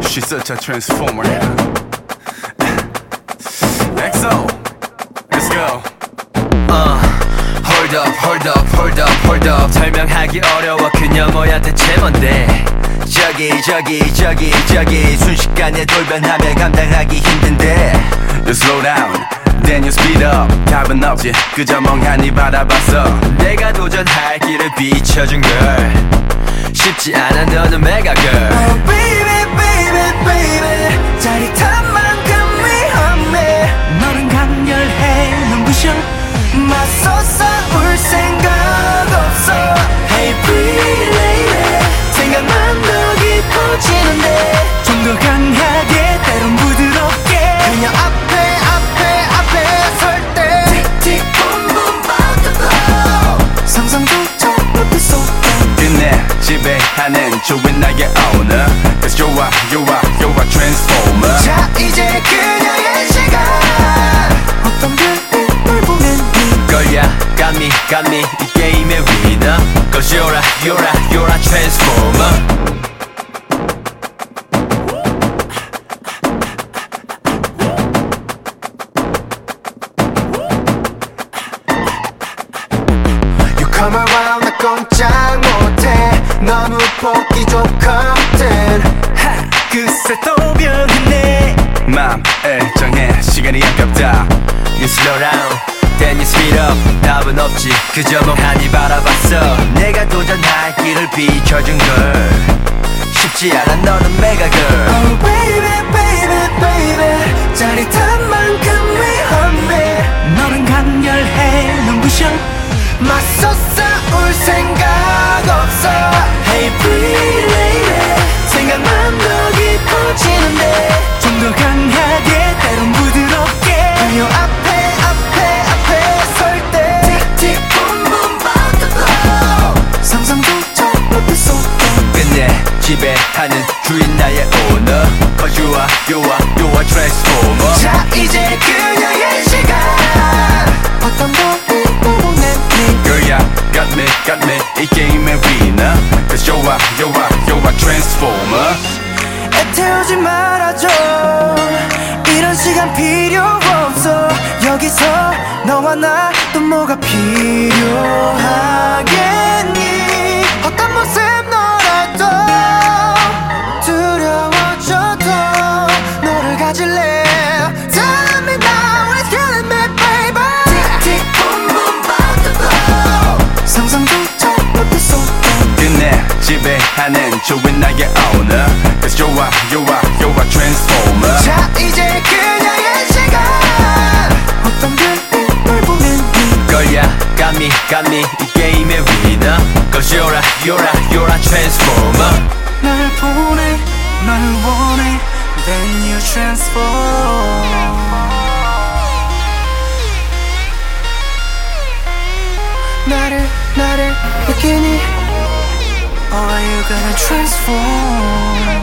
she's such a transformer. XO, let's go. Hold up, hold up, hold up, hold up. 설명하기 어려워 그녀 뭐야 대체 뭔데. 저기 순식간에 돌변하며 감당하기 힘든데. You slow down, then you speed up. 답은 없지 그저 멍하니 바라봤어. 내가 도전할 길을 비춰준 걸. 쉽지 않아 너는 메가 girl. Oh baby baby baby 짜릿한 만큼 위험해. 너는 강렬해 넌 부셔 맞서 싸울 생각 없어. Hey pretty lady 생각만 더 깊어지는데. 좀 더 강하게 때론 부드럽게 그녀 앞에 설 때 틱틱 붐붐 버터블로우 상상조차 못했어. 끝내 지배하는 주인 나의 owner. Cause you're a transformer. 자 이제 그녀의 시간. 어떤 별을 보냈니. 걸야 got me 이 게임의 winner. Cause you're a transformer. Come around 나 꼼짝 못해. 너무 보기 좋거든. 그새 또 변했네. 맘을 정해 시간이 아깝다. You slow down, then you speed up. 답은 없지 그저 멍하니 바라봤어. 내가 도전할 길을 비춰준 걸. 쉽지 않아 너는 메가 girl. Oh baby baby baby 짜릿한 만큼 위험해. 너는 강렬해 넌 부셔 맞서 싸울 생각 없어. Hey pretty lady 생각만 더 깊어지는데. 좀 더 강하게 때론 부드럽게 그녀 앞에 설 때 틱틱 붐붐 버터블로우 상상조차 못했어. 끝내 지배하는 주인 나의 owner. Cause you are transformer. 자 이제 그녀의 시간. 어떤 별을 보냈니. Girl, yeah, got me 이 게임의 winner. Cause you're a transformer. 애태우지 말아줘. 이런 시간 필요 없어. 여기서 너와 나 또 뭐가 필요하겠니. 어떤 모습 너라도 두려워져도 너를 가질래. Tell me now it's killing me baby. 틱틱 붐붐 버터블로우 상상조차 못했어. 끝내 지배하는 주인 나의 owner. Cause you're a transformer. 자 이제 그녀의 시간. 어떤 별을 보냈니. Girl, yeah, got me 이 게임의 winner. Cause you're a transformer. 날 보내 날 원해 then you transform. 나를 느끼니. Oh, are you gonna transform.